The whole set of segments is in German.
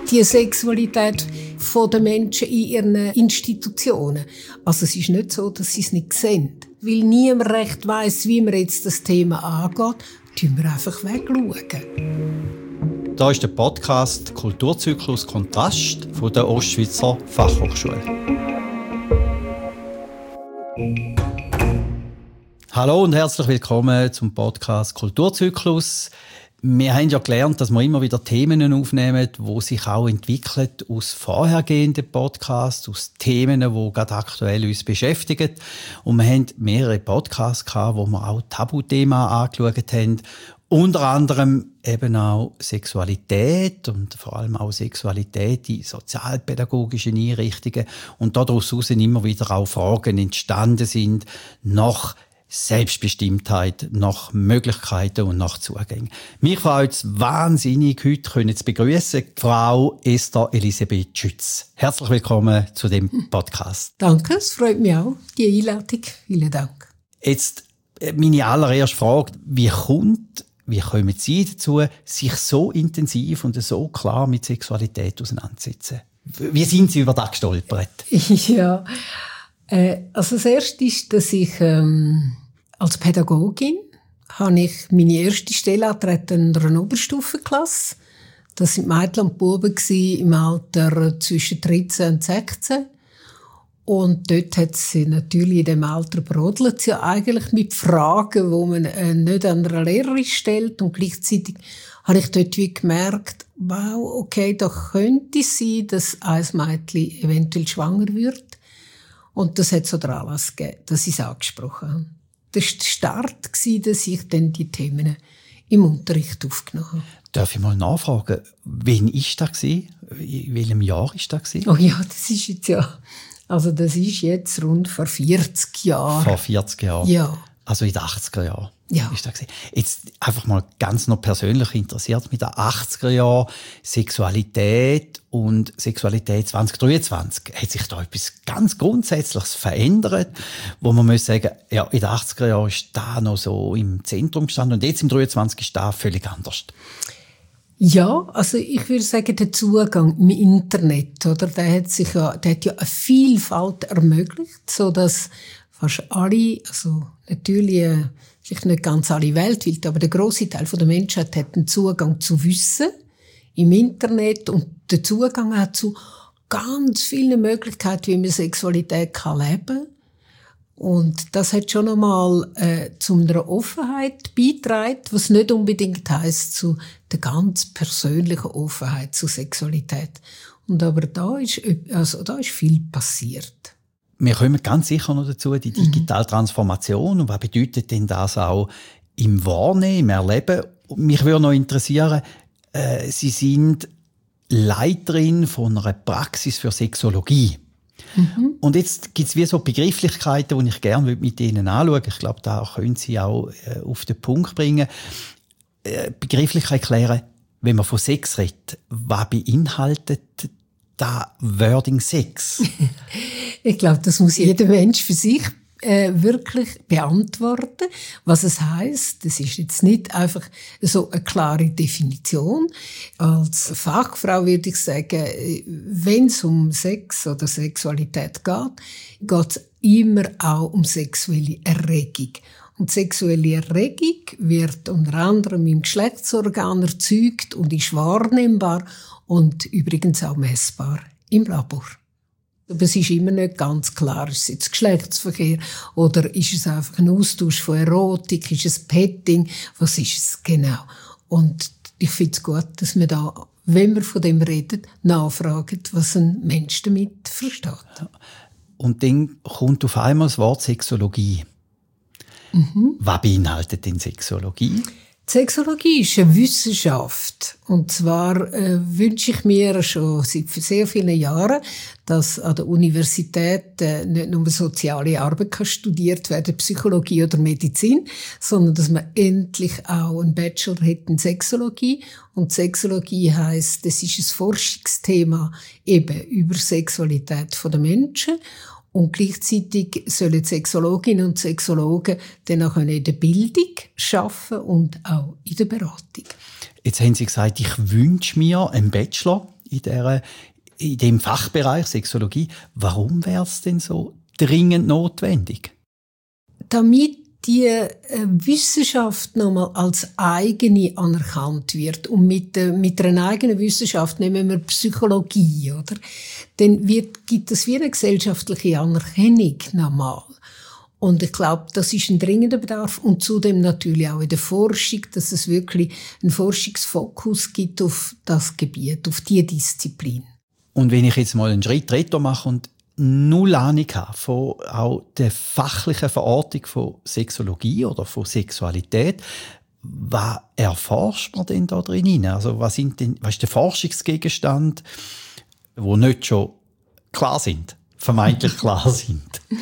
die Sexualität der Menschen in ihren Institutionen. Also es ist nicht so, dass sie es nicht sehen. Weil niemand recht weiss, wie man jetzt das Thema angeht, schauen wir einfach wegschauen. Hier ist der Podcast «Kulturzyklus Kontrast» von der Ostschweizer Fachhochschule. Hallo und herzlich willkommen zum Podcast «Kulturzyklus». Wir haben ja gelernt, dass wir immer wieder Themen aufnehmen, die sich auch entwickeln aus vorhergehenden Podcasts, aus Themen, die gerade aktuell uns beschäftigen. Und wir haben mehrere Podcasts gehabt, wo wir auch Tabuthemen angeschaut haben. Unter anderem eben auch Sexualität und vor allem auch Sexualität in sozialpädagogischen Einrichtungen. Und daraus immer wieder auch Fragen entstanden sind nach Selbstbestimmtheit, nach Möglichkeiten und nach Zugängen. Mich freut es wahnsinnig, heute zu begrüßen, Frau Esther Elisabeth Schütz. Herzlich willkommen zu dem Podcast. Danke, es freut mich auch, die Einladung. Vielen Dank. Jetzt meine allererste Frage, wie kommen Sie dazu, sich so intensiv und so klar mit Sexualität auseinanderzusetzen? Wie sind Sie über das gestolpert? Ja, also das Erste ist, dass ich als Pädagogin habe ich meine erste Stelle angetreten in einer Oberstufenklasse. Das waren Mädchen und Buben im Alter zwischen 13 und 16. Und dort hat sie natürlich in diesem Alter brodelt sie ja eigentlich mit Fragen, die man nicht an einer Lehrerin stellt. Und gleichzeitig habe ich dort wie gemerkt, wow, okay, da könnte es sein, dass ein Mädchen eventuell schwanger wird. Und das hat so den Anlass gegeben, dass ich es angesprochen habe. Das war der Start, dass ich dann die Themen im Unterricht aufgenommen habe. Darf ich mal nachfragen, wann war das? In welchem Jahr war das? Oh ja, das ist jetzt ja... Also das ist jetzt rund vor 40 Jahren. Vor 40 Jahren? Ja. Also in den 80er Jahren? Ja. Ist das gewesen. Jetzt einfach mal ganz noch persönlich interessiert mit den 80er Jahren Sexualität und Sexualität 2023. Hat sich da etwas ganz Grundsätzliches verändert, wo man muss sagen, ja, in den 80er Jahren ist da noch so im Zentrum gestanden und jetzt im 23 ist da völlig anders? Ja, also ich würde sagen, der Zugang im Internet, oder, der hat ja eine Vielfalt ermöglicht, so dass fast alle, also natürlich vielleicht nicht ganz alle weltweit, aber der grosse Teil der Menschheit hat einen Zugang zu Wissen im Internet und den Zugang auch zu ganz vielen Möglichkeiten, wie man Sexualität leben kann. Und das hat schon einmal zu einer Offenheit beigetragen, was nicht unbedingt heisst zu der ganz persönlichen Offenheit zu Sexualität. Und aber da ist viel passiert. Wir kommen ganz sicher noch dazu, die digitale Transformation. Und was bedeutet denn das auch im Wahrnehmen, im Erleben? Mich würde noch interessieren, Sie sind Leiterin von einer Praxis für Sexologie. Und jetzt gibt es wie so Begrifflichkeiten, die ich gerne mit Ihnen anschauen würde. Ich glaube, da können Sie auch auf den Punkt bringen. Begrifflichkeit klären, wenn man von Sex redet, was beinhaltet das Wording Sex? Ich glaube, das muss jeder Mensch für sich wirklich beantworten, was es heisst. Das ist jetzt nicht einfach so eine klare Definition. Als Fachfrau würde ich sagen, wenn es um Sex oder Sexualität geht es immer auch um sexuelle Erregung. Und sexuelle Erregung wird unter anderem im Geschlechtsorgan erzeugt und ist wahrnehmbar und übrigens auch messbar im Labor. Aber es ist immer nicht ganz klar, ist es jetzt Geschlechtsverkehr oder ist es einfach ein Austausch von Erotik, ist es Petting, was ist es genau? Und ich finde es gut, dass wir da, wenn wir von dem reden, nachfragen, was ein Mensch damit versteht. Und dann kommt auf einmal das Wort Sexologie. Was beinhaltet denn Sexologie? Die Sexologie ist eine Wissenschaft. Und zwar wünsche ich mir schon seit sehr vielen Jahren, dass an der Universität nicht nur soziale Arbeit kann studiert werden, Psychologie oder Medizin, sondern dass man endlich auch einen Bachelor hat in Sexologie. Und Sexologie heisst, das ist ein Forschungsthema eben über Sexualität der Menschen. Und gleichzeitig sollen Sexologinnen und Sexologen dann auch in der Bildung arbeiten und auch in der Beratung. Jetzt haben Sie gesagt, ich wünsche mir einen Bachelor in dem Fachbereich Sexologie. Warum wäre es denn so dringend notwendig? Damit die Wissenschaft nochmal als eigene anerkannt wird. Und mit einer eigenen Wissenschaft nehmen wir Psychologie, oder? Dann gibt es wie eine gesellschaftliche Anerkennung nochmal. Und ich glaube, das ist ein dringender Bedarf. Und zudem natürlich auch in der Forschung, dass es wirklich einen Forschungsfokus gibt auf das Gebiet, auf diese Disziplin. Und wenn ich jetzt mal einen Schritt retour mache und null Ahnung habe von auch der fachlichen Verortung von Sexologie oder von Sexualität, was erforscht man denn da drin? Also was ist der Forschungsgegenstand, wo nicht schon klar sind, vermeintlich klar sind?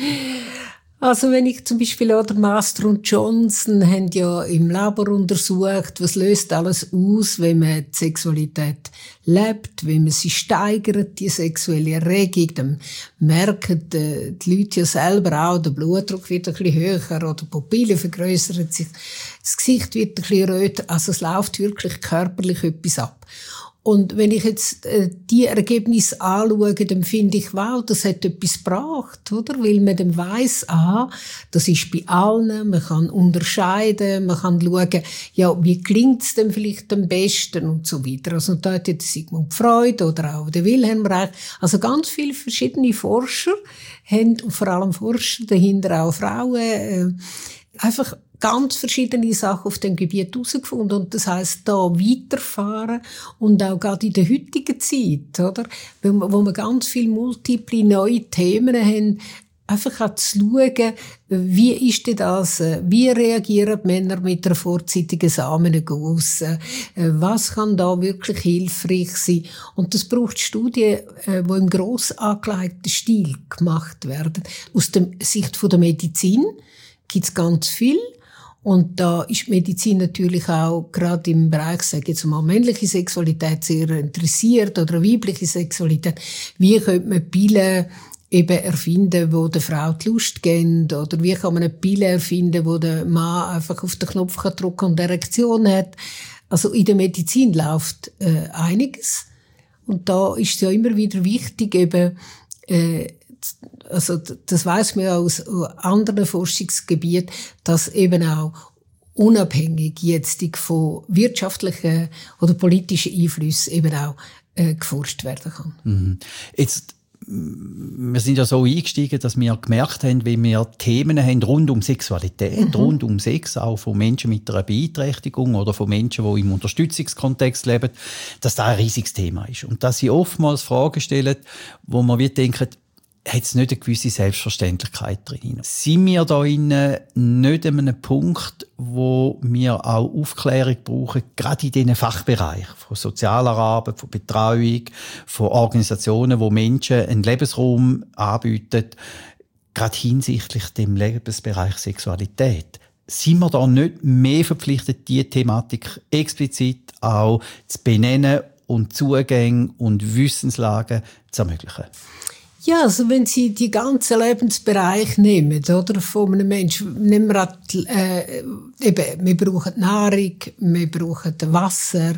Also wenn ich zum Beispiel oder Master und Johnson haben ja im Labor untersucht, was löst alles aus, wenn man die Sexualität lebt, wenn man sie steigert, die sexuelle Erregung, dann merken die Leute ja selber auch, der Blutdruck wird ein bisschen höher oder die Pupille vergrößert sich, das Gesicht wird ein bisschen röter, also es läuft wirklich körperlich etwas ab. Und wenn ich jetzt die Ergebnisse anschaue, dann finde ich, wow, das hat etwas gebracht, oder? Weil man dann weiss, das ist bei allen, man kann unterscheiden, man kann schauen, ja, wie klingt's denn vielleicht am besten und so weiter. Also da hat ja Sigmund Freud oder auch der Wilhelm Reich, also ganz viele verschiedene Forscher haben, und vor allem Forscher, dahinter auch Frauen, einfach ganz verschiedene Sachen auf dem Gebiet herausgefunden. Und das heisst, da weiterfahren und auch gerade in der heutigen Zeit, oder? Wo wir ganz viele multiple neue Themen haben, einfach auch zu schauen, wie ist denn das, wie reagieren die Männer mit einer vorzeitigen Samenerguss, was kann da wirklich hilfreich sein. Und das braucht Studien, die im gross angelegten Stil gemacht werden. Aus der Sicht der Medizin gibt es ganz viel. Und da ist die Medizin natürlich auch gerade im Bereich, sage ich jetzt mal, männliche Sexualität sehr interessiert oder weibliche Sexualität. Wie könnte man Pillen eben erfinden, wo der Frau die Lust geben? Oder wie kann man eine Pille erfinden, wo der Mann einfach auf den Knopf drücken kann und Erektion hat? Also in der Medizin läuft einiges. Und da ist es ja immer wieder wichtig, eben also das weiss man ja aus anderen Forschungsgebieten, dass eben auch unabhängig jetzt von wirtschaftlichen oder politischen Einflüssen eben auch geforscht werden kann. Mhm. Jetzt, wir sind ja so eingestiegen, dass wir gemerkt haben, wenn wir Themen haben rund um Sexualität, rund um Sex, auch von Menschen mit einer Beeinträchtigung oder von Menschen, die im Unterstützungskontext leben, dass das ein riesiges Thema ist. Und dass sie oftmals Fragen stellen, wo man wie denken, hat es nicht eine gewisse Selbstverständlichkeit drin. Sind wir da nicht an einem Punkt, wo wir auch Aufklärung brauchen, gerade in diesen Fachbereichen von sozialer Arbeit, von Betreuung, von Organisationen, wo Menschen einen Lebensraum anbieten, gerade hinsichtlich dem Lebensbereich Sexualität? Sind wir da nicht mehr verpflichtet, diese Thematik explizit auch zu benennen und Zugänge und Wissenslagen zu ermöglichen? Ja, also wenn Sie die ganzen Lebensbereiche nehmen, oder, von einem Menschen, nehmen wir eben, wir brauchen Nahrung, wir brauchen Wasser,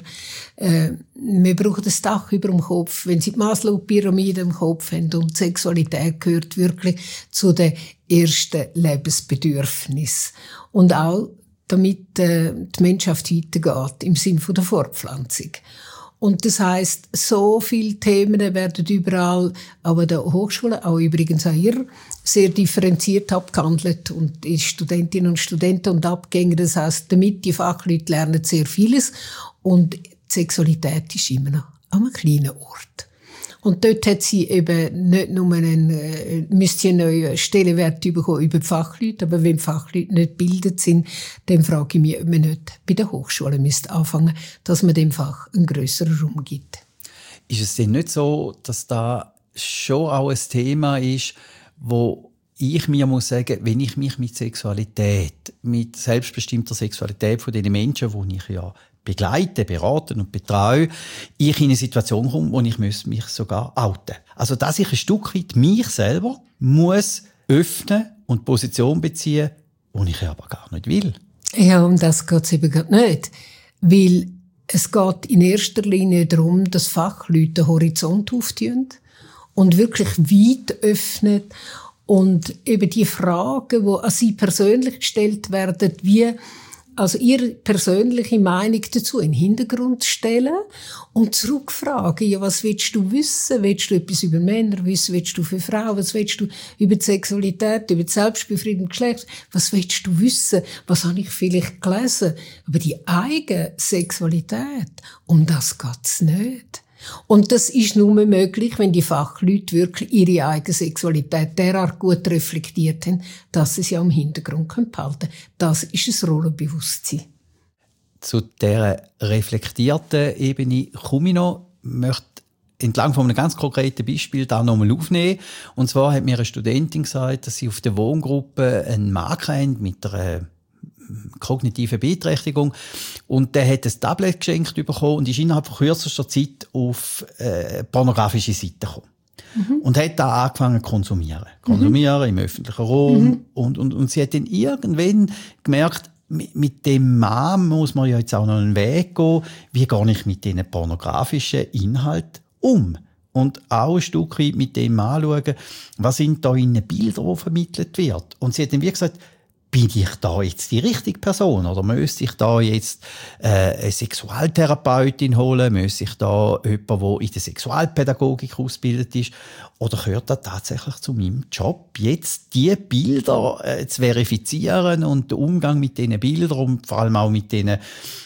wir brauchen das Dach über dem Kopf. Wenn Sie die Maslow-Pyramide im Kopf haben und die Sexualität gehört wirklich zu den ersten Lebensbedürfnissen. Und auch, damit die Menschheit weitergeht, im Sinne der Fortpflanzung. Und das heisst, so viele Themen werden überall, auch an der Hochschule, auch übrigens auch hier, sehr differenziert abgehandelt. Und die Studentinnen und Studenten und Abgänger, das heisst, damit die Fachleute lernen sehr vieles. Und die Sexualität ist immer noch an einem kleinen Ort. Und dort hat sie eben nicht nur müsste einen neuen Stellenwert bekommen über die Fachleute, aber wenn die Fachleute nicht gebildet sind, dann frage ich mich, ob man nicht bei der Hochschule müsste anfangen, dass man dem Fach einen grösseren Raum gibt. Ist es denn nicht so, dass da schon auch ein Thema ist, wo ich mir muss sagen, wenn ich mich mit Sexualität, mit selbstbestimmter Sexualität von den Menschen, die ich ja begleite, beraten und betreue, ich in eine Situation komme, wo ich mich sogar outen. Also, dass ich ein Stück weit mich selber muss öffnen und Position beziehen, die ich aber gar nicht will. Ja, um das geht es eben gerade nicht. Weil Es geht in erster Linie darum, dass Fachleute den Horizont auftun und wirklich weit öffnen und eben die Fragen, die an sie persönlich gestellt werden, wie also ihre persönliche Meinung dazu in den Hintergrund stellen und zurückfragen, ja, was willst du wissen? Willst du etwas über Männer wissen? Willst du für Frauen? Was willst du über die Sexualität, über die Selbstbefriedigung, Geschlecht? Was willst du wissen? Was habe ich vielleicht gelesen? Aber die eigene Sexualität, um das geht's nicht. Und das ist nur möglich, wenn die Fachleute wirklich ihre eigene Sexualität derart gut reflektiert haben, dass sie sie am Hintergrund behalten können. Das ist ein Rollenbewusstsein. Zu dieser reflektierten Ebene komme ich noch. Ich möchte entlang von einem ganz konkreten Beispiel da nochmal aufnehmen. Und zwar hat mir eine Studentin gesagt, dass sie auf der Wohngruppe einen Mann kennt mit einer kognitive Beeinträchtigung. Und der hat ein Tablet geschenkt bekommen und ist innerhalb von kürzester Zeit auf pornografische Seiten gekommen. Und hat da angefangen zu konsumieren. Konsumieren im öffentlichen Raum. Und sie hat dann irgendwann gemerkt, mit dem Mann muss man ja jetzt auch noch einen Weg gehen. Wie gehe ich mit diesen pornografischen Inhalten um? Und auch ein Stück weit mit dem anschauen, was sind da in den Bildern, die vermittelt wird. Und sie hat dann wie gesagt, bin ich da jetzt die richtige Person? Oder müsste ich da jetzt eine Sexualtherapeutin holen? Müsste ich da jemanden, der in der Sexualpädagogik ausgebildet ist? Oder gehört das tatsächlich zu meinem Job, jetzt diese Bilder zu verifizieren und den Umgang mit diesen Bildern und vor allem auch mit diesen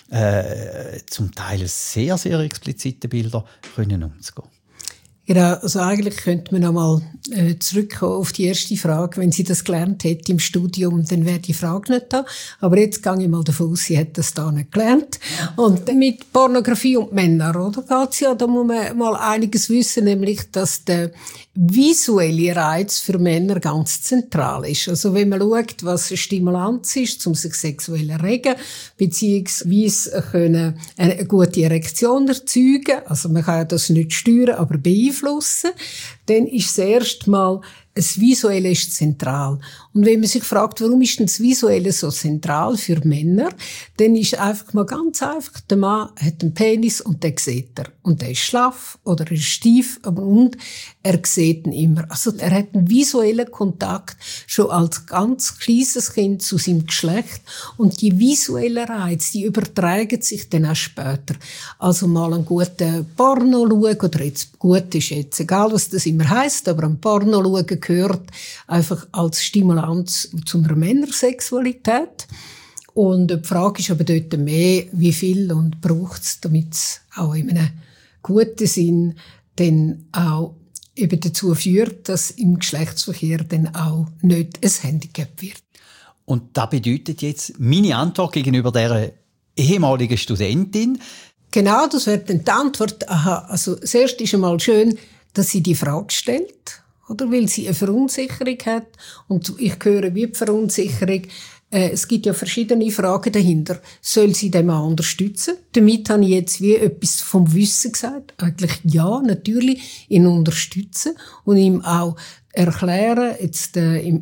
zum Teil sehr, sehr expliziten Bildern umzugehen? Genau, also eigentlich könnte man nochmal zurückkommen auf die erste Frage. Wenn sie das gelernt hätte im Studium, dann wäre die Frage nicht da. Aber jetzt gehe ich mal davon aus, sie hat das da nicht gelernt. Und mit Pornografie und Männern, oder? Geht's ja, da muss man mal einiges wissen, nämlich, dass der visuelle Reiz für Männer ganz zentral ist. Also wenn man schaut, was eine Stimulanz ist, um sich sexuell zu erregen, beziehungsweise eine gute Erektion erzeugen, also man kann ja das nicht steuern, aber beeinflussen, dann ist das erste Mal, das Visuelle ist zentral. Und wenn man sich fragt, warum ist denn das Visuelle so zentral für Männer, dann ist einfach mal ganz einfach, der Mann hat einen Penis und den sieht er. Und der ist schlaff oder er ist steif, und er sieht ihn immer. Also er hat einen visuellen Kontakt schon als ganz kleines Kind zu seinem Geschlecht. Und die visuellen Reize, die übertragen sich dann auch später. Also mal einen guten Porno schauen, oder jetzt gut ist jetzt egal, was das immer heisst, aber ein Porno schauen gehört einfach als Stimulanz zu einer Männersexualität. Und die Frage ist aber dort mehr, wie viel und braucht es, damit es auch in einem guten Sinn dann auch eben dazu führt, dass im Geschlechtsverkehr dann auch nicht ein Handicap wird. Und das bedeutet jetzt meine Antwort gegenüber dieser ehemaligen Studentin? Genau, das wird dann die Antwort. Aha, also das erste ist einmal schön, dass sie die Frage stellt, oder? Weil sie eine Verunsicherung hat. Und ich höre wie die Verunsicherung. Es gibt ja verschiedene Fragen dahinter. Soll sie den Mann unterstützen? Damit habe ich jetzt wie etwas vom Wissen gesagt. Eigentlich ja, natürlich, ihn unterstützen und ihm auch erklären, jetzt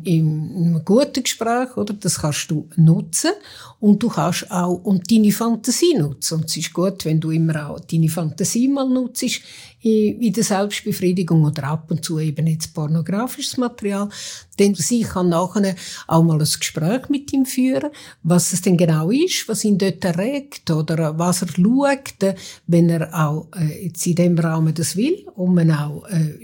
im guten Gespräch, oder? Das kannst du nutzen und du kannst auch deine Fantasie nutzen. Und es ist gut, wenn du immer auch deine Fantasie mal nutzt in der Selbstbefriedigung oder ab und zu eben jetzt pornografisches Material. Denn sie kann nachher auch mal ein Gespräch mit ihm führen, was es denn genau ist, was ihn dort erregt oder was er schaut, wenn er auch jetzt in dem Rahmen das will und man auch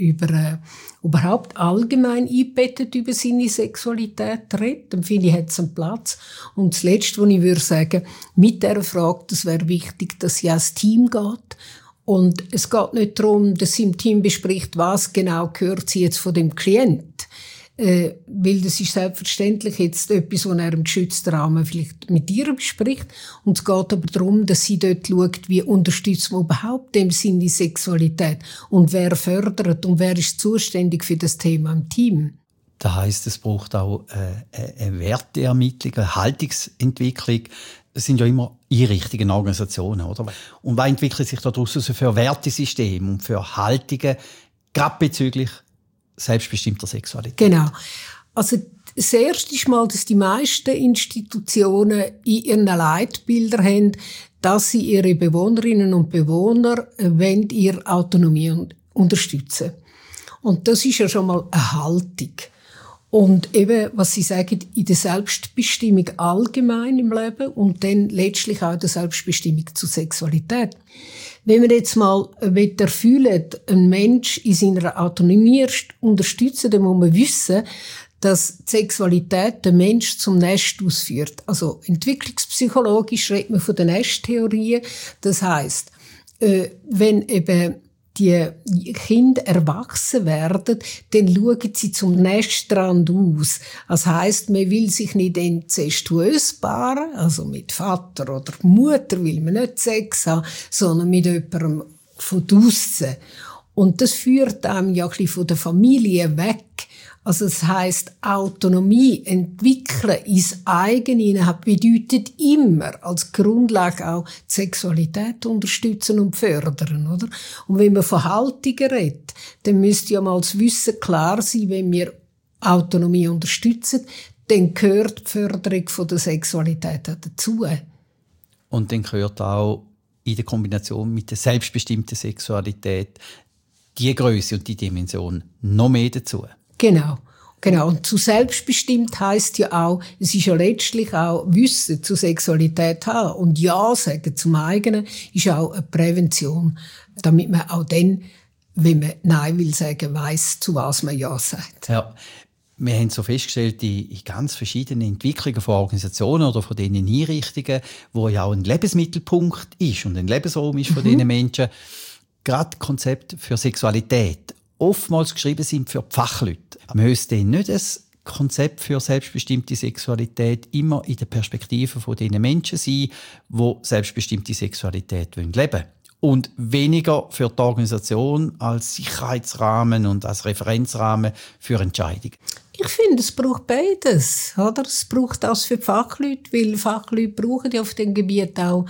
überhaupt allgemein einbettet über seine Sexualität redet, dann finde ich, hat es einen Platz. Und das Letzte, was ich würde sagen, mit dieser Frage, das wäre wichtig, dass sie als Team geht. Und es geht nicht darum, dass sie im Team bespricht, was genau gehört sie jetzt von dem Klient. Weil das ist selbstverständlich jetzt etwas, was er im geschützten Rahmen vielleicht mit ihr bespricht. Und es geht aber darum, dass sie dort schaut, wie unterstützt man überhaupt dem Sinne Sexualität und wer fördert und wer ist zuständig für das Thema im Team. Das heisst, es braucht auch eine Werteermittlung, eine Haltungsentwicklung. Es sind ja immer Einrichtungen, Organisationen, oder? Und was entwickelt sich daraus für Wertesysteme und für Haltungen, gerade bezüglich selbstbestimmter Sexualität? Genau. Also Das erste ist mal, dass die meisten Institutionen in ihren Leitbildern haben, dass sie ihre Bewohnerinnen und Bewohner ihre Autonomie unterstützen. Und das ist ja schon mal eine Haltung. Und eben, was Sie sagen, in der Selbstbestimmung allgemein im Leben und dann letztlich auch in der Selbstbestimmung zur Sexualität. Wenn wir jetzt mal erfüllen, ein Mensch in seiner Autonomie unterstützen, dann muss man wissen, dass die Sexualität den Mensch zum Nest ausführt. Also entwicklungspsychologisch redet man von der Nesttheorie. Das heisst, wenn eben die Kinder erwachsen werden, dann schauen sie zum Nestrand aus. Das heisst, man will sich nicht inzestuös paaren, also mit Vater oder Mutter will man nicht Sex haben, sondern mit jemandem von draussen. Und das führt einem ja ein bisschen von der Familie weg. Also das heisst, Autonomie entwickeln ins eigene bedeutet immer als Grundlage auch die Sexualität unterstützen und fördern, oder? Und wenn man von Haltungen redet, dann müsste ja mal das Wissen klar sein, wenn wir Autonomie unterstützen, dann gehört die Förderung von der Sexualität auch dazu. Und dann gehört auch in der Kombination mit der selbstbestimmten Sexualität die Größe und die Dimension noch mehr dazu. Genau. Und zu selbstbestimmt heisst ja auch, es ist ja letztlich auch Wissen zur Sexualität haben. Und Ja sagen zum eigenen ist auch eine Prävention, damit man auch dann, wenn man Nein will sagen, weiss, zu was man Ja sagt. Ja. Wir haben so festgestellt, in ganz verschiedenen Entwicklungen von Organisationen oder von diesen Einrichtungen, wo ja auch ein Lebensmittelpunkt ist und ein Lebensraum ist von diesen Menschen, gerade Konzept für Sexualität oftmals geschrieben sind für die Fachleute. Müsste nicht ein Konzept für selbstbestimmte Sexualität immer in der Perspektive von den Menschen sein, die selbstbestimmte Sexualität leben wollen. Und weniger für die Organisation als Sicherheitsrahmen und als Referenzrahmen für Entscheidungen. Ich finde, es braucht beides. Oder? Es braucht das für die Fachleute, weil Fachleute brauchen ja auf dem Gebiet auch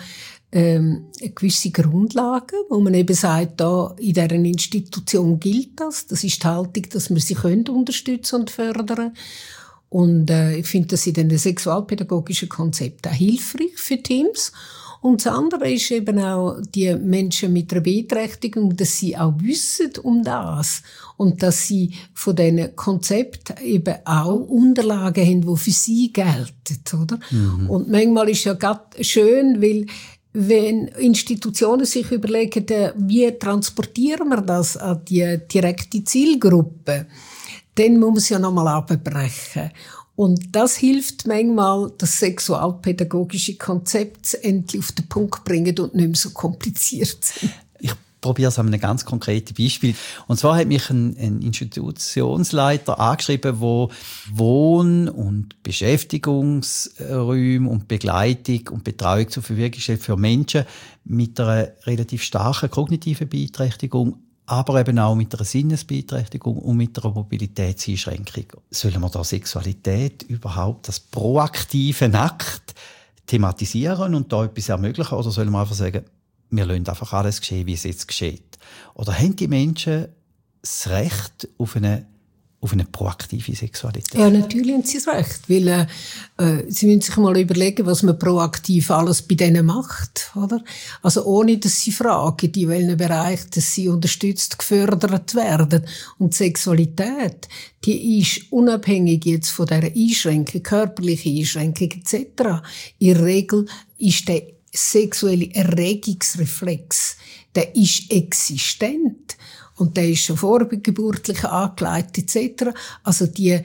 gewisse Grundlagen, wo man eben sagt, da in dieser Institution gilt das. Das ist die Haltung, dass wir sie unterstützen und fördern. Und ich finde das in den sexualpädagogischen Konzepten auch hilfreich für Teams. Und das andere ist eben auch die Menschen mit einer Beeinträchtigung, dass sie auch wissen um das. Und dass sie von diesen Konzepten eben auch Unterlagen haben, die für sie gelten, oder? Mhm. Und manchmal ist ja gerade schön, weil wenn Institutionen sich überlegen, wie transportieren wir das an die direkte Zielgruppe, dann muss man es ja nochmal abbrechen. Und das hilft manchmal, das sexualpädagogische Konzept endlich auf den Punkt bringen und nicht mehr so kompliziert sind. Ich probiere es an einem ganz konkreten Beispiel. Und zwar hat mich ein Institutionsleiter angeschrieben, der Wohn- und Beschäftigungsräume und Begleitung und Betreuung zur Verfügung stellt für Menschen mit einer relativ starken kognitiven Beeinträchtigung, aber eben auch mit einer Sinnesbeeinträchtigung und mit einer Mobilitätseinschränkung. Sollen wir da Sexualität überhaupt als proaktiven Akt thematisieren und da etwas ermöglichen? Oder sollen wir einfach sagen, wir lassen einfach alles geschehen, wie es jetzt geschieht? Oder haben die Menschen das Recht auf eine proaktive Sexualität? Ja, natürlich haben sie das Recht, weil sie müssen sich mal überlegen, was man proaktiv alles bei denen macht, oder? Also ohne, dass sie fragen, in welchen Bereich, dass sie unterstützt, gefördert werden. Und die Sexualität, die ist unabhängig jetzt von dieser Einschränkung, körperliche Einschränkung etc. In der Regel ist der sexuelle Erregungsreflex, der ist existent. Und der ist schon vorgeburtlich angelegt, etc. Also die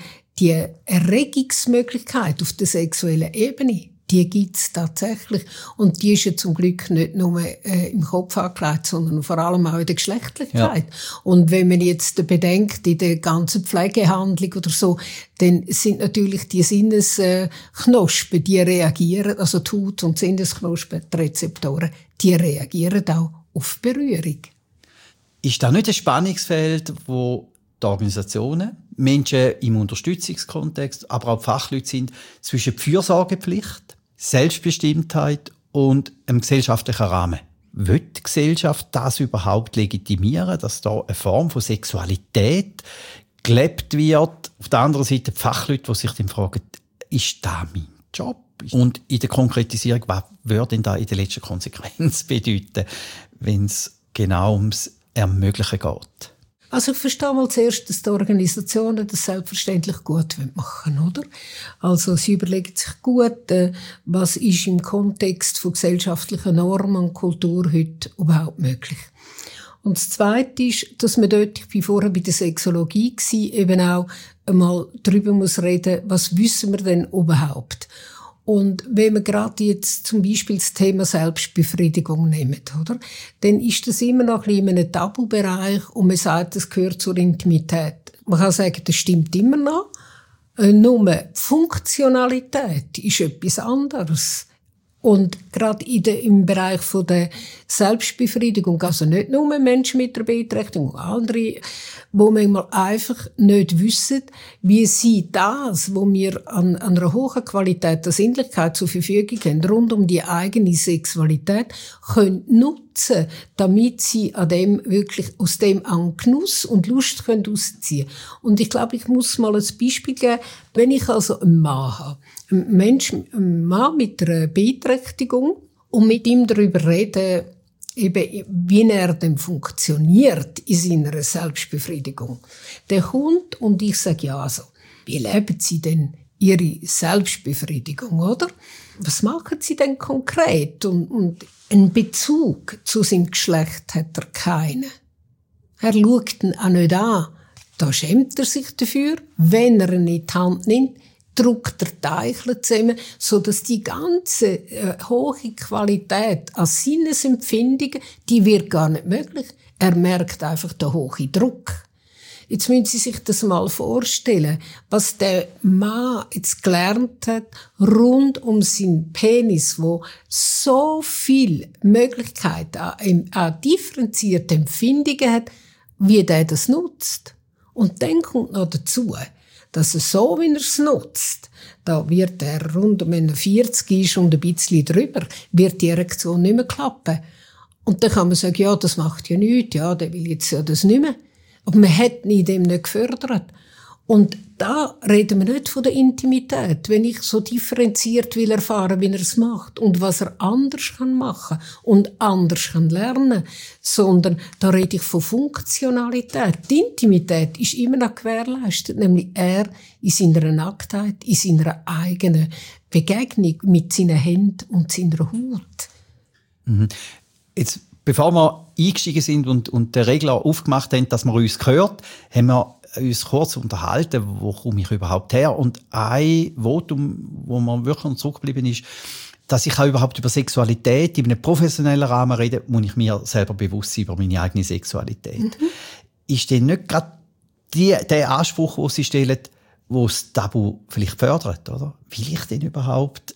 Erregungsmöglichkeit auf der sexuellen Ebene, die gibt's tatsächlich. Und die ist ja zum Glück nicht nur im Kopf angelegt, sondern vor allem auch in der Geschlechtlichkeit. Ja. Und wenn man jetzt bedenkt, in der ganzen Pflegehandlung oder so, dann sind natürlich die Sinnesknospen, die reagieren, also die Haut- und Sinnesknospen, die Rezeptoren, die reagieren auch auf Berührung. Ist das nicht ein Spannungsfeld, wo die Organisationen, Menschen im Unterstützungskontext, aber auch Fachleute sind, zwischen Fürsorgepflicht, Selbstbestimmtheit und einem gesellschaftlichen Rahmen? Will die Gesellschaft das überhaupt legitimieren, dass da eine Form von Sexualität gelebt wird. Auf der anderen Seite die Fachleute, die sich dann fragen, ist das mein Job? Und in der Konkretisierung, was würde denn da in der letzten Konsequenz bedeuten, wenn es genau ums Ermöglichen geht? Also ich verstehe mal zuerst, dass die Organisationen das selbstverständlich gut machen wollen, oder? Also sie überlegen sich gut, was ist im Kontext von gesellschaftlichen Normen und Kultur heute überhaupt möglich. Und das Zweite ist, dass man dort, ich war vorher bei der Sexologie gewesen, eben auch einmal darüber muss reden, was wissen wir denn überhaupt? Und wenn wir gerade jetzt zum Beispiel das Thema Selbstbefriedigung nehmen, oder? Dann ist das immer noch ein bisschen in einem Tabubereich und man sagt, das gehört zur Intimität. Man kann sagen, das stimmt immer noch. Nur Funktionalität ist etwas anderes. Und gerade im Bereich von der Selbstbefriedigung, also nicht nur Menschen mit der Beeinträchtigung, andere, wo manchmal einfach nicht wissen, wie sie das, wo wir an einer hohen Qualität der Sinnlichkeit zur Verfügung haben, rund um die eigene Sexualität, können nutzen, damit sie an dem wirklich, aus dem an Genuss und Lust können ausziehen. Und ich glaube, ich muss mal ein Beispiel geben, wenn ich also einen Mann habe, ein Mann mit einer Beeinträchtigung und mit ihm darüber reden, eben, wie er denn funktioniert in seiner Selbstbefriedigung. Der kommt und ich sage, ja, also, wie leben Sie denn Ihre Selbstbefriedigung, oder? Was machen Sie denn konkret? Und einen Bezug zu seinem Geschlecht hat er keinen. Er schaut ihn auch nicht an. Da schämt er sich dafür, wenn er ihn in die Hand nimmt, drückt der Teichel zusammen, so dass die ganze hohe Qualität an Sinnesempfindungen, die wird gar nicht möglich. Er merkt einfach den hohen Druck. Jetzt müssen Sie sich das mal vorstellen, was der Mann jetzt gelernt hat, rund um seinen Penis, wo so viel Möglichkeit an differenzierten Empfindungen hat, wie der das nutzt. Und dann kommt noch dazu, dass er so, wie er es nutzt, da wird er rund um 40 ist und ein bisschen drüber, wird die Erektion nicht mehr klappen. Und dann kann man sagen, ja, das macht ja nichts, ja, der will jetzt ja das nicht mehr. Aber man hat ihn dem nicht gefördert. Und da reden wir nicht von der Intimität, wenn ich so differenziert will erfahren, wie er es macht und was er anders kann machen und anders kann lernen, sondern da rede ich von Funktionalität. Die Intimität ist immer noch gewährleistet, nämlich er in seiner Nacktheit, in seiner eigenen Begegnung mit seinen Händen und seiner Haut. Mhm. Jetzt, bevor wir eingestiegen sind und den Regler aufgemacht haben, dass man uns hört, haben wir uns kurz unterhalten, wo komme ich überhaupt her? Und ein Votum, wo man wirklich zurückgeblieben ist, dass ich auch überhaupt über Sexualität in einem professionellen Rahmen rede, muss ich mir selber bewusst sein über meine eigene Sexualität. Mhm. Ist denn nicht gerade der Anspruch, den Sie stellen, wo das Tabu vielleicht fördert, oder? Will ich denn überhaupt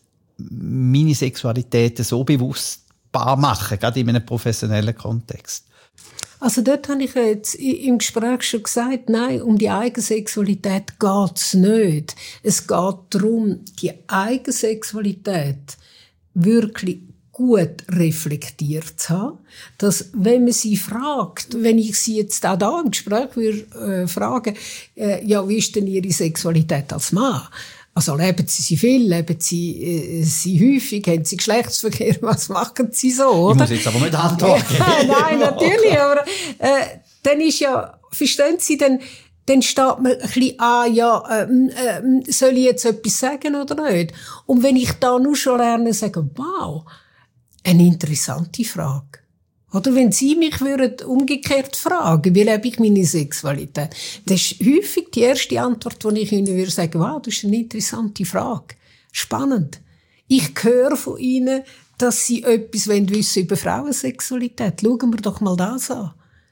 meine Sexualität so bewusstbar machen, gerade in einem professionellen Kontext? Also dort habe ich jetzt im Gespräch schon gesagt, nein, um die Eigensexualität geht's nicht. Es geht darum, die Eigensexualität wirklich gut reflektiert zu haben, dass, wenn man sie fragt, wenn ich sie jetzt auch da im Gespräch würde, fragen, ja, wie ist denn Ihre Sexualität als Mann? Also leben Sie viel, leben Sie häufig, haben Sie Geschlechtsverkehr, was machen Sie so, oder? Ich muss jetzt aber nicht antworten. Nein, natürlich, aber dann ist ja, verstehen Sie, dann steht man ein bisschen an, ja, soll ich jetzt etwas sagen oder nicht? Und wenn ich da nur schon lerne, sagen, wow, eine interessante Frage. Oder wenn Sie mich umgekehrt fragen, wie lebe ich meine Sexualität? Das ist häufig die erste Antwort, die ich Ihnen würde sagen, wow, das ist eine interessante Frage. Spannend. Ich höre von Ihnen, dass Sie etwas wissen über Frauensexualität. Schauen wir doch mal das an.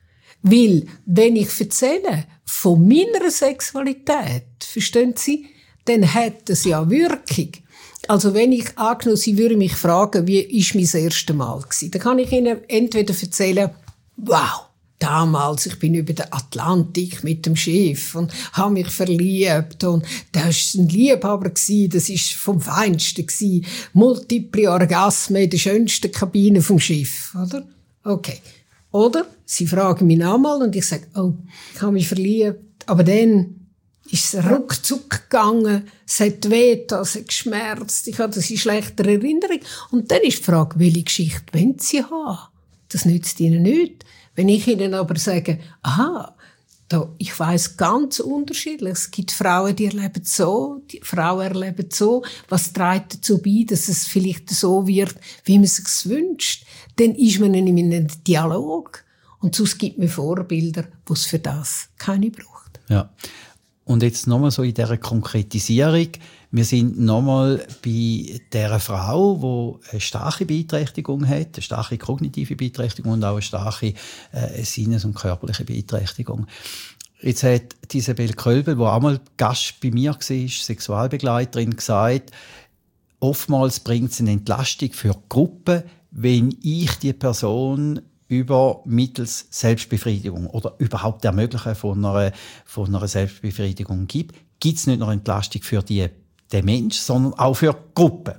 Weil, wenn ich erzähle von meiner Sexualität, verstehen Sie, dann hat es ja Wirkung. Also wenn ich angenommen, Sie würden mich fragen, wie ist mein erstes Mal gewesen, dann kann ich Ihnen entweder erzählen, wow, damals, ich bin über den Atlantik mit dem Schiff und habe mich verliebt und das war ein Liebhaber gewesen, das war vom Feinsten gewesen, multiple Orgasmen in der schönsten Kabine vom Schiff, oder? Okay. Oder Sie fragen mich einmal und ich sage, oh, ich habe mich verliebt Aber dann ist es ruckzuck gegangen, es hat weh, es hat geschmerzt, ich hatte eine schlechte Erinnerung. Und dann ist die Frage, welche Geschichte wollen Sie haben? Das nützt Ihnen nichts. Wenn ich Ihnen aber sage, aha, ich weiss ganz unterschiedlich. Es gibt Frauen, die erleben so, die Frauen erleben so. Was trägt dazu bei, dass es vielleicht so wird, wie man es sich wünscht? Dann ist man in einem Dialog. Und sonst gibt man Vorbilder, wo es für das keine braucht. Ja. Und jetzt nochmal so in dieser Konkretisierung. Wir sind nochmal bei dieser Frau, die eine starke Beeinträchtigung hat, eine starke kognitive Beeinträchtigung und auch eine starke Sinnes- und körperliche Beeinträchtigung. Jetzt hat Isabel Kölbel, die auch mal Gast bei mir war, Sexualbegleiterin, gesagt, oftmals bringt es eine Entlastung für die Gruppe, wenn ich die Person mittels Selbstbefriedigung oder überhaupt Ermöglichen von einer Selbstbefriedigung gibt es nicht nur Entlastung für den Mensch, sondern auch für die Gruppe.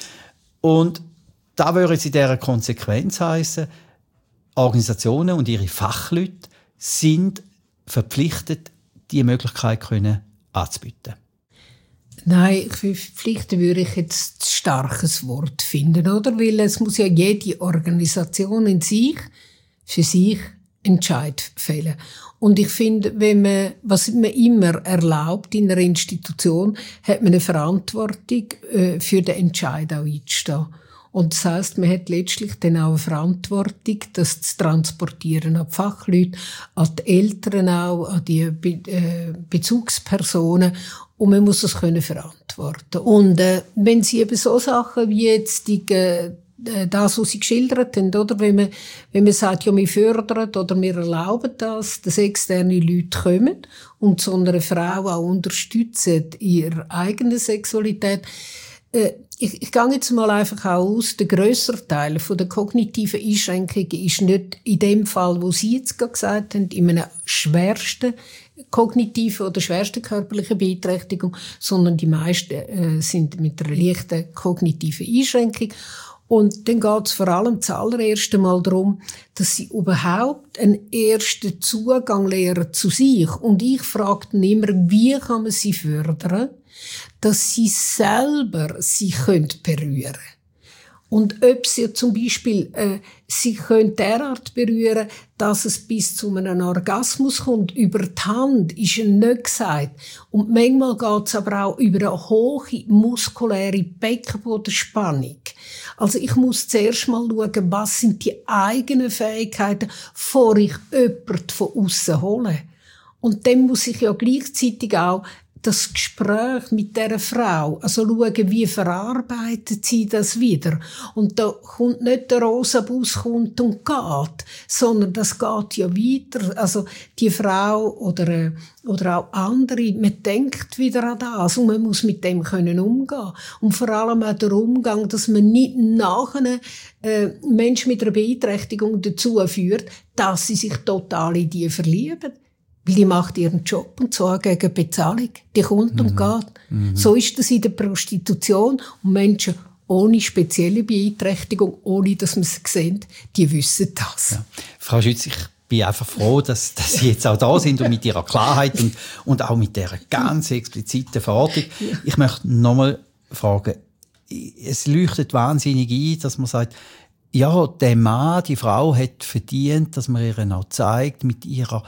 Und da würde es in dieser Konsequenz heissen, Organisationen und ihre Fachleute sind verpflichtet, diese Möglichkeit anzubieten. Nein, verpflichten würde ich jetzt ein starkes Wort finden, oder? Weil es muss ja jede Organisation in sich, für sich Entscheid fällen. Und ich finde, was man immer erlaubt in einer Institution, hat man eine Verantwortung, für den Entscheid auch einzustehen. Und das heisst, man hat letztlich dann auch eine Verantwortung, das zu transportieren an die Fachleute, an die Eltern auch, an die Bezugspersonen. Und man muss das verantworten. Und wenn Sie eben so Sachen wie jetzt das, was Sie geschildert haben, oder? Wenn man sagt, ja, wir fördern oder wir erlauben das, dass externe Leute kommen und so eine Frau auch unterstützen in ihrer eigenen Sexualität. Ich gehe jetzt mal einfach auch aus, der grössere Teil von der kognitiven Einschränkungen ist nicht in dem Fall, wo Sie jetzt gerade gesagt haben, in einer schwersten kognitiven oder schwersten körperlichen Beeinträchtigung, sondern die meisten sind mit einer leichten kognitiven Einschränkung. Und dann geht es vor allem zuallererst einmal darum, dass sie überhaupt einen ersten Zugang lernen zu sich. Und ich frage dann immer, wie kann man sie fördern, dass sie selber sich berühren können. Und ob sie zum Beispiel sich derart berühren, dass es bis zu einem Orgasmus kommt, über die Hand, ist ja nicht gesagt. Und manchmal geht es aber auch über eine hohe muskuläre Beckenbodenspannung. Also ich muss zuerst mal schauen, was sind die eigenen Fähigkeiten, bevor ich jemanden von aussen hole. Und dann muss ich ja gleichzeitig auch das Gespräch mit dieser Frau, also schauen, wie verarbeitet sie das wieder. Und da kommt nicht der rosa Bus kommt und geht, sondern das geht ja weiter. Also die Frau oder auch andere, man denkt wieder an das und man muss mit dem umgehen. Und vor allem auch der Umgang, dass man nicht nachher Menschen mit einer Beeinträchtigung dazu führt, dass sie sich total in die verlieben. Weil die macht ihren Job und zwar gegen Bezahlung. Die kommt und geht. So ist das in der Prostitution. Und Menschen ohne spezielle Beeinträchtigung, ohne dass man es sieht, die wissen das. Ja. Frau Schütz, ich bin einfach froh, dass Sie jetzt auch da sind und mit Ihrer Klarheit und auch mit dieser ganz expliziten Verortung. Ja. Ich möchte nochmal fragen, es leuchtet wahnsinnig ein, dass man sagt, ja, der Mann, die Frau hat verdient, dass man ihr auch zeigt, mit ihrer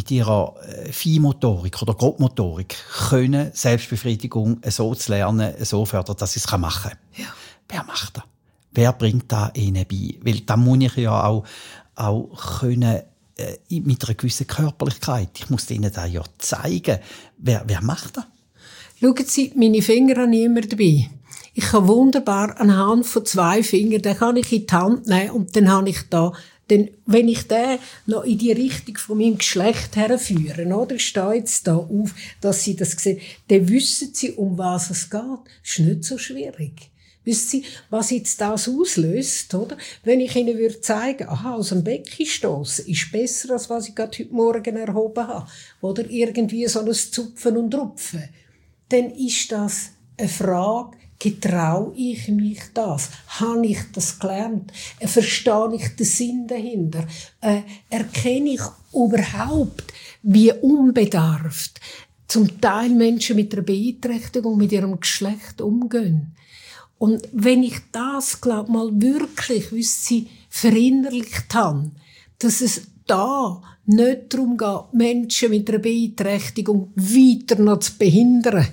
Feinmotorik oder Grobmotorik können Selbstbefriedigung so zu lernen, so fördern, dass sie es machen kann. Ja. Wer macht das? Wer bringt das ihnen bei? Weil da muss ich ja auch können, mit einer gewissen Körperlichkeit. Ich muss ihnen das ja zeigen. Wer macht das? Schauen Sie, meine Finger habe ich immer dabei. Ich kann wunderbar anhand von 2 Fingern, den kann ich in die Hand nehmen und dann habe ich da. Denn wenn ich den noch in die Richtung von meinem Geschlecht herführe, oder, ich stehe jetzt da auf, dass Sie das sehen, dann wissen Sie, um was es geht. Das ist nicht so schwierig. Wissen Sie, was jetzt das auslöst, oder? Wenn ich Ihnen zeigen würde, aha, aus dem Becken stossen, ist besser, als was ich gerade heute Morgen erhoben habe. Oder irgendwie so ein Zupfen und Rupfen. Dann ist das eine Frage, getraue ich mich das? Habe ich das gelernt? Verstehe ich den Sinn dahinter? Erkenne ich überhaupt, wie unbedarft zum Teil Menschen mit einer Beeinträchtigung mit ihrem Geschlecht umgehen? Und wenn ich das, glaube mal wirklich, verinnerlicht habe, dass es da nicht darum geht, Menschen mit einer Beeinträchtigung weiter noch zu behindern.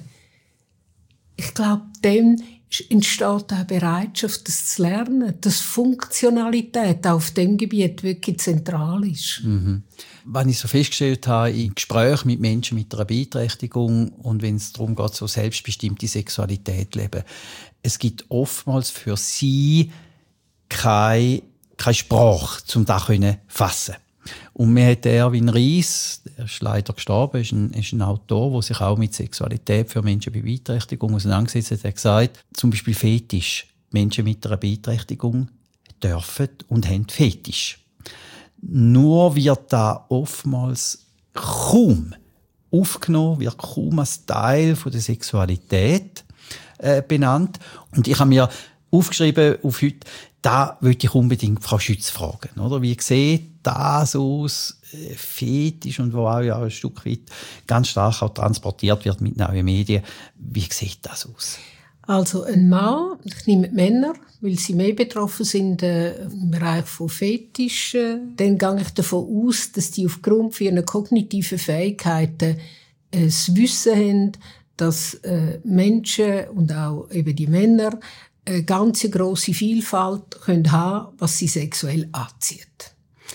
Ich glaube, dann entsteht auch Bereitschaft, das zu lernen, dass Funktionalität auf dem Gebiet wirklich zentral ist. Mhm. Was ich so festgestellt habe, in Gesprächen mit Menschen mit einer Beeinträchtigung und wenn es darum geht, so selbstbestimmte Sexualität zu leben, es gibt oftmals für sie keine Sprache, um das zu fassen. Und mir hat Erwin Ries, der ist leider gestorben, ist ein Autor, der sich auch mit Sexualität für Menschen mit Beeinträchtigung auseinandergesetzt hat, hat gesagt, zum Beispiel Fetisch. Menschen mit einer Beeinträchtigung dürfen und haben Fetisch. Nur wird da oftmals kaum aufgenommen, wird kaum als Teil von der Sexualität benannt. Und ich habe mir aufgeschrieben auf heute, da würde ich unbedingt Frau Schütz fragen. Oder? Wie sieht das aus, Fetisch und wo auch ja ein Stück weit ganz stark auch transportiert wird mit neuen Medien. Wie sieht das aus? Also ein Mann, ich nehme die Männer, weil sie mehr betroffen sind im Bereich von Fetisch, dann gehe ich davon aus, dass die aufgrund ihrer kognitiven Fähigkeiten das Wissen haben, dass Menschen und auch eben die Männer eine ganz grosse Vielfalt können haben, was sie sexuell anzieht.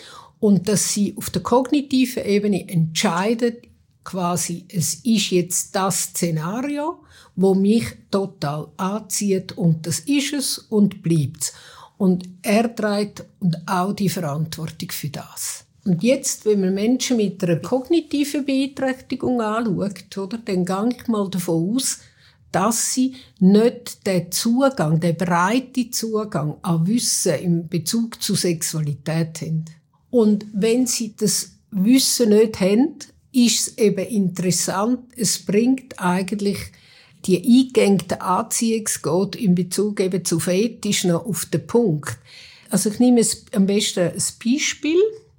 Und dass sie auf der kognitiven Ebene entscheiden, quasi, es ist jetzt das Szenario, wo mich total anzieht und das ist es und bleibt's. Und er trägt und auch die Verantwortung für das. Und jetzt, wenn man Menschen mit einer kognitiven Beeinträchtigung anschaut, oder, dann gehe ich mal davon aus, dass sie nicht den Zugang, den breiten Zugang an Wissen in Bezug zu Sexualität haben. Und wenn sie das Wissen nicht haben, ist es eben interessant, es bringt eigentlich die eingängige Anziehungsgott in Bezug eben zu Fetisch noch auf den Punkt. Also ich nehme am besten ein Beispiel.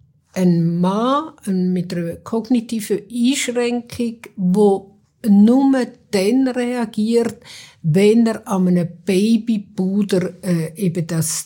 Ein Mann mit einer kognitiven Einschränkung, der nur dann reagiert, wenn er an einem Babypuder eben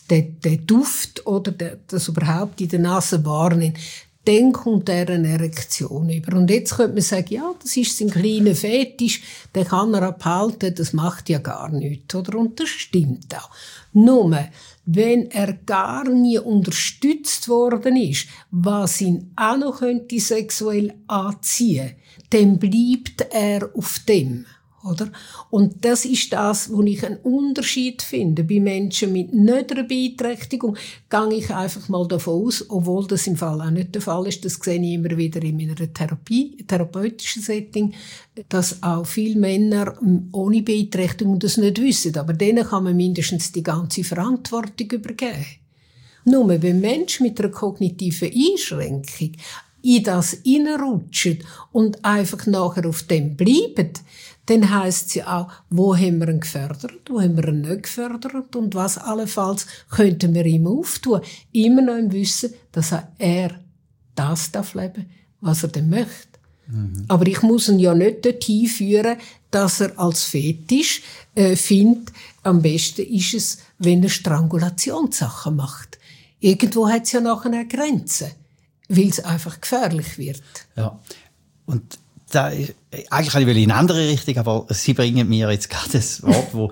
den Duft oder das überhaupt in der Nase wahrnimmt. Dann kommt er eine Erektion über. Und jetzt könnte man sagen, ja, das ist sein kleiner Fetisch, den kann er abhalten, das macht ja gar nichts, oder? Und das stimmt auch. Nur, wenn er gar nie unterstützt worden ist, was ihn auch noch könnte sexuell anziehen, dann bleibt er auf dem, oder? Und das ist das, wo ich einen Unterschied finde. Bei Menschen mit nicht einer Beeinträchtigung gehe ich einfach mal davon aus, obwohl das im Fall auch nicht der Fall ist, das sehe ich immer wieder in meiner therapeutischen Setting, dass auch viele Männer ohne Beeinträchtigung das nicht wissen. Aber denen kann man mindestens die ganze Verantwortung übergeben. Nur wenn Menschen mit einer kognitiven Einschränkung in das hineinrutschen und einfach nachher auf dem bleiben, dann heisst es ja auch, wo haben wir ihn gefördert, wo haben wir ihn nicht gefördert und was allenfalls könnten wir ihm auftun. Immer noch im Wissen, dass er das leben darf, was er denn möchte. Mhm. Aber ich muss ihn ja nicht dorthin führen, dass er als Fetisch findet, am besten ist es, wenn er Strangulationssachen macht. Irgendwo hat es ja nachher eine Grenze, weil es einfach gefährlich wird. Ja, und eigentlich kann ich in eine andere Richtung, aber Sie bringen mir jetzt gerade das Wort, wo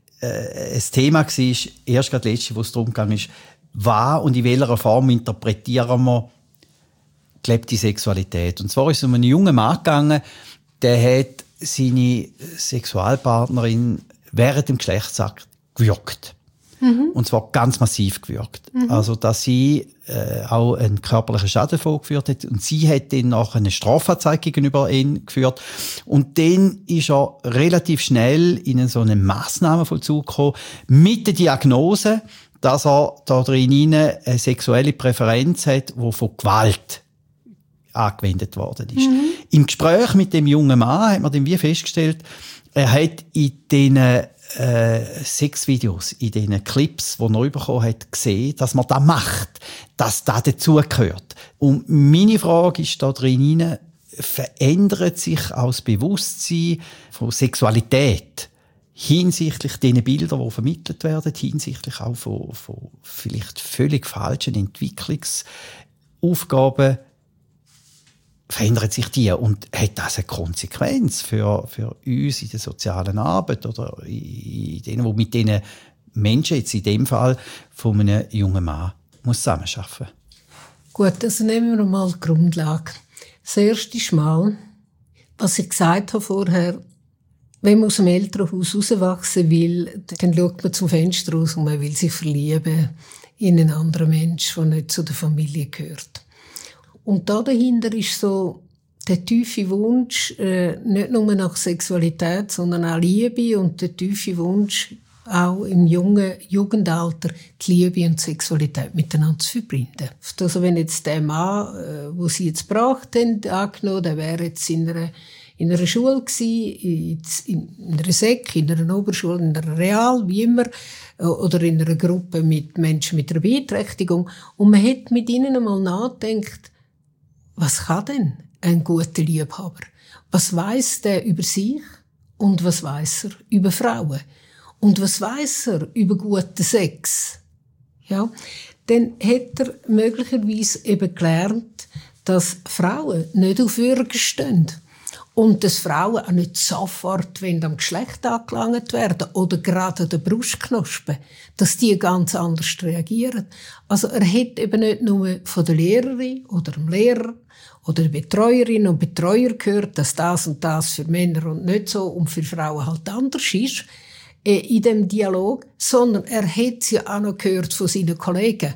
ein Thema war, erst gerade letzte, wo es darum ging, ist, was und in welcher Form interpretieren wir gelebte Sexualität. Und zwar ist es um einen jungen Mann gegangen, der hat seine Sexualpartnerin während dem Geschlechtsakt gewürgt. Mhm. Und zwar ganz massiv gewürgt. Mhm. Also, dass sie auch einen körperlichen Schaden vorgeführt hat. Und sie hat dann noch eine Strafanzeige gegenüber ihn geführt. Und dann ist er relativ schnell in so einen Massnahmenvollzug gekommen, mit der Diagnose, dass er da drin eine sexuelle Präferenz hat, die von Gewalt angewendet worden ist. Mhm. Im Gespräch mit dem jungen Mann hat man dann wie festgestellt, er hat in diesen Sexvideos, in diesen Clips, die er bekommen hat, gesehen, dass man das macht, dass das dazugehört. Und meine Frage ist da drin, verändert sich auch das Bewusstsein von Sexualität hinsichtlich diesen Bildern, die vermittelt werden, hinsichtlich auch von vielleicht völlig falschen Entwicklungsaufgaben, verändert sich die und hat das eine Konsequenz für uns in der sozialen Arbeit oder in denen, wo mit diesen Menschen, jetzt in dem Fall von einem jungen Mann, muss zusammenarbeiten? Gut, also nehmen wir mal die Grundlage. Das erste Mal, was ich gesagt habe vorher, wenn man aus dem Elternhaus rauswachsen will, dann schaut man zum Fenster raus und man will sich verlieben in einen anderen Menschen, der nicht zu der Familie gehört. Und da dahinter ist so der tiefe Wunsch, nicht nur nach Sexualität, sondern auch Liebe und der tiefe Wunsch, auch im jungen Jugendalter die Liebe und die Sexualität miteinander zu verbinden. Also wenn jetzt der Mann, wo sie jetzt gebracht haben, angenommen, der wäre jetzt in einer Schule gewesen, in einer Sek, in einer Oberschule, in einer Real, wie immer, oder in einer Gruppe mit Menschen mit einer Beeinträchtigung. Und man hat mit ihnen einmal nachgedacht, was kann denn ein guter Liebhaber? Was weiss der über sich und was weiss er über Frauen? Und was weiss er über guten Sex? Ja, dann hat er möglicherweise eben gelernt, dass Frauen nicht auf Würgen stehen. Und dass Frauen auch nicht sofort, wenn am Geschlecht angelangt werden oder gerade an der Brustknospe, dass die ganz anders reagieren. Also er hat eben nicht nur von der Lehrerin oder dem Lehrer oder der Betreuerin und Betreuer gehört, dass das und das für Männer und nicht so und für Frauen halt anders ist in dem Dialog, sondern er hat es ja auch noch gehört von seinen Kollegen.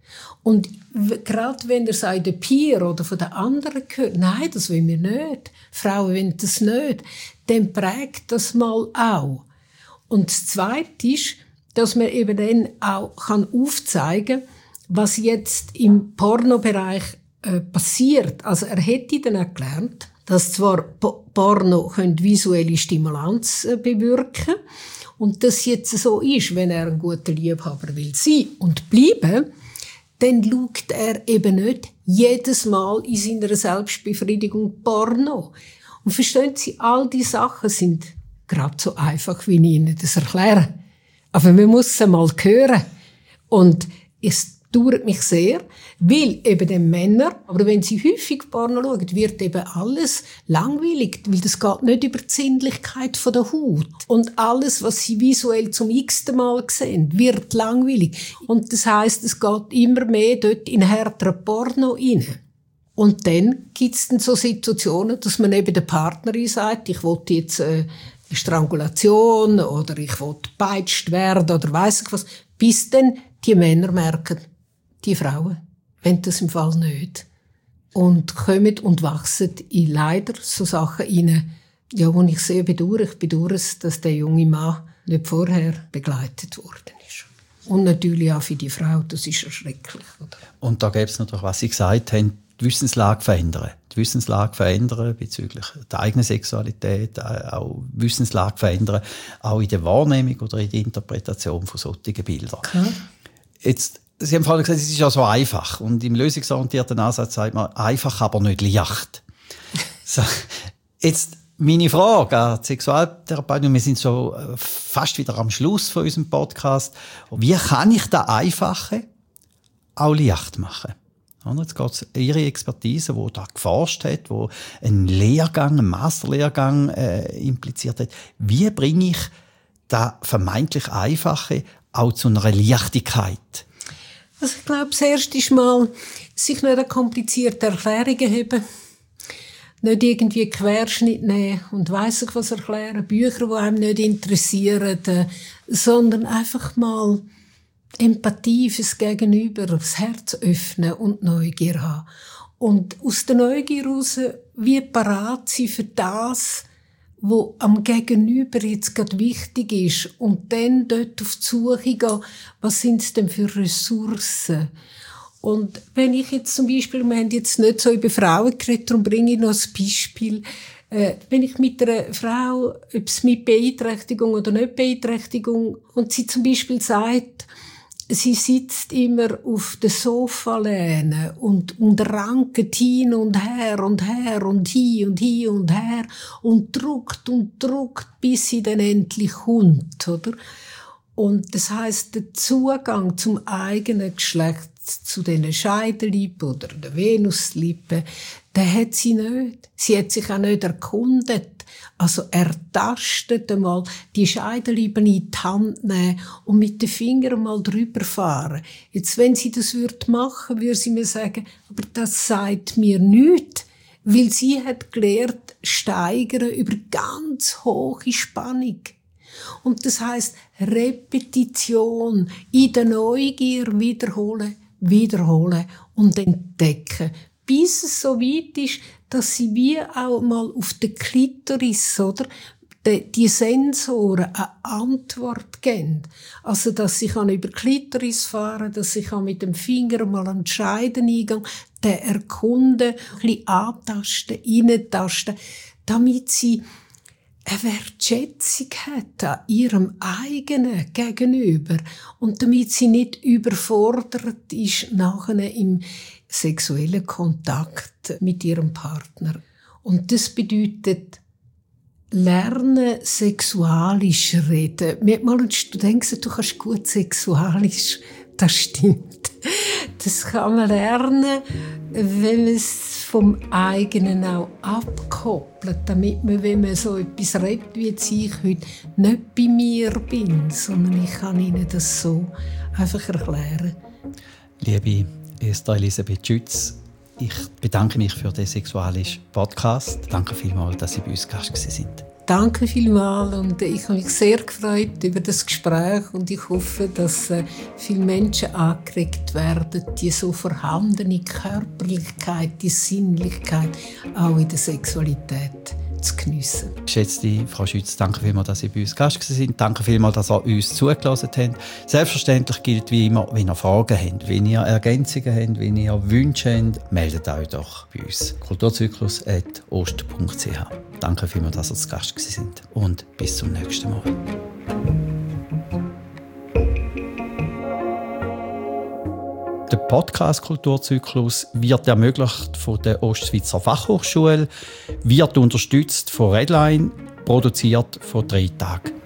Und gerade wenn er es in den Peer oder von den anderen hört, nein, das wollen wir nicht, Frauen wollen das nicht, dann prägt das mal auch. Und das Zweite ist, dass man eben dann auch aufzeigen kann, was jetzt im Pornobereich passiert. Also er hätte dann auch gelernt, dass zwar Porno visuelle Stimulanz bewirken und das jetzt so ist, wenn er ein guter Liebhaber will sein und bleiben, dann schaut er eben nicht jedes Mal in seiner Selbstbefriedigung Porno. Und verstehen Sie, all die Sachen sind gerade so einfach, wie ich Ihnen das erkläre. Aber man muss es einmal hören. Und es dauert mich sehr, weil eben die Männer, aber wenn sie häufig Porno schauen, wird eben alles langweilig, weil das geht nicht über die Sinnlichkeit der Haut. Und alles, was sie visuell zum x-ten Mal sehen, wird langweilig. Und das heisst, es geht immer mehr dort in härteren Porno rein. Und dann gibt's dann so Situationen, dass man eben der Partnerin sagt, ich will jetzt eine Strangulation oder ich will gepeitscht werden oder weiss ich was, bis dann die Männer merken, die Frauen wollen das im Fall nicht. Und kommen und wachsen in leider so Sachen rein, ja, wo ich sehr bedauere. Ich bedauere es, dass der junge Mann nicht vorher begleitet worden ist. Und natürlich auch für die Frau, das ist erschrecklich. Oder? Und da gäbe es noch, was Sie gesagt haben, die Wissenslage verändern. Die Wissenslage verändern bezüglich der eigenen Sexualität, auch Wissenslage verändern, auch in der Wahrnehmung oder in der Interpretation von solchen Bildern. Okay. Jetzt, Sie haben vorhin gesagt, es ist ja so einfach. Und im lösungsorientierten Ansatz sagt man, einfach, aber nicht leicht. So, jetzt meine Frage an die Sexualtherapeutin, wir sind so fast wieder am Schluss von unserem Podcast. Wie kann ich das Einfache auch leicht machen? Jetzt geht es um Ihre Expertise, die da geforscht hat, die einen Lehrgang, einen Masterlehrgang impliziert hat. Wie bringe ich das vermeintlich Einfache auch zu einer Leichtigkeit? Also ich glaube, das erste ist mal, sich nicht eine komplizierte Erklärungen haben. Nicht irgendwie Querschnitt nehmen und weiss ich was erklären, Bücher, die einem nicht interessieren, sondern einfach mal Empathie fürs Gegenüber, das Herz öffnen und Neugier haben. Und aus der Neugier heraus, wie parat sein für das, wo am Gegenüber jetzt gerade wichtig ist, und dann dort auf die Suche gehen, was sind es denn für Ressourcen? Und wenn ich jetzt zum Beispiel, wir haben jetzt nicht so über Frauen geredet, darum bringe ich noch ein Beispiel, wenn ich mit einer Frau, ob es mit Beeinträchtigung oder nicht Beeinträchtigung, und sie zum Beispiel sagt, sie sitzt immer auf der Sofalehne und rankt hin und her und her und hin und her und drückt, bis sie dann endlich kommt, oder? Und das heisst, der Zugang zum eigenen Geschlecht, zu den Scheidenlippen oder den Venuslippen, den hat sie nicht. Sie hat sich auch nicht erkundet. Also ertastet einmal die Scheidenlippen in die Hand nehmen und mit den Fingern mal drüber fahren. Jetzt, wenn sie das machen würde sie mir sagen, aber das sagt mir nichts, weil sie hat gelernt, steigern über ganz hohe Spannung. Und das heisst, Repetition, in der Neugier wiederholen und entdecken, bis es so weit ist, dass sie wie auch mal auf der Klitoris, oder, die Sensoren eine Antwort geben. Also, dass ich über die Klitoris fahren, dass ich mit dem Finger mal an die Scheideneingang, den erkunden, ein bisschen antasten, reintasten, damit sie eine Wertschätzung hat an ihrem eigenen Gegenüber und damit sie nicht überfordert ist nachher im sexuellen Kontakt mit ihrem Partner. Und das bedeutet, lernen, sexualisch reden. Mir hat mal ein Student gesagt, du kannst gut sexualisch. Das stimmt. Das kann man lernen, wenn man es vom eigenen auch abkoppelt, damit man, wenn man so etwas redet, wie ich heute, nicht bei mir bin, sondern ich kann Ihnen das so einfach erklären. Liebe Esther Elisabeth Schütz, ich bedanke mich für den sexualischen Podcast. Danke vielmals, dass Sie bei uns Gast sind. Danke vielmals und ich habe mich sehr gefreut über das Gespräch und ich hoffe, dass viele Menschen angeregt werden, die so vorhandene Körperlichkeit, die Sinnlichkeit auch in der Sexualität zu geniessen. Geschätzte Frau Schütz, danke vielmals, dass Sie bei uns Gast sind. Danke vielmals, dass Sie uns zugelassen haben. Selbstverständlich gilt wie immer, wenn ihr Fragen habt, wenn ihr Ergänzungen habt, wenn ihr Wünsche habt, meldet euch doch bei uns. kulturzyklus@ost.ch. Danke vielmals, dass Sie zu Gast sind und bis zum nächsten Mal. Der Podcast Kulturzyklus wird ermöglicht von der Ostschweizer Fachhochschule, wird unterstützt von Redline, produziert von 3 Tagen.